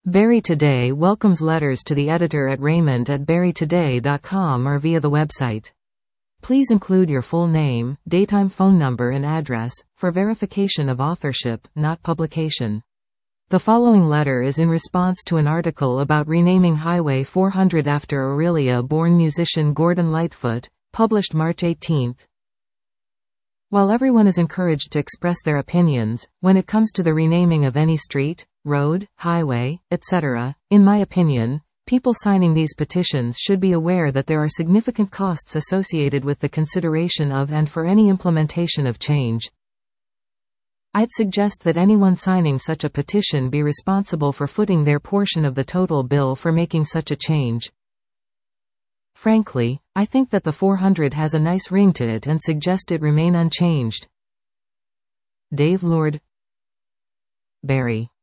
Barrie Today welcomes letters to the editor at raymond@barrietoday.com or via the website. Please include your full name, daytime phone number and address, for verification of authorship, not publication. The following letter is in response to an article about renaming Highway 400 after Aurelia-born musician Gordon Lightfoot, published March 18. While everyone is encouraged to express their opinions, when it comes to the renaming of any street, road, highway, etc., in my opinion, people signing these petitions should be aware that there are significant costs associated with the consideration of and for any implementation of change. I'd suggest that anyone signing such a petition be responsible for footing their portion of the total bill for making such a change. Frankly, I think that the 400 has a nice ring to it and suggest it remain unchanged. Dave Lord, Barrie.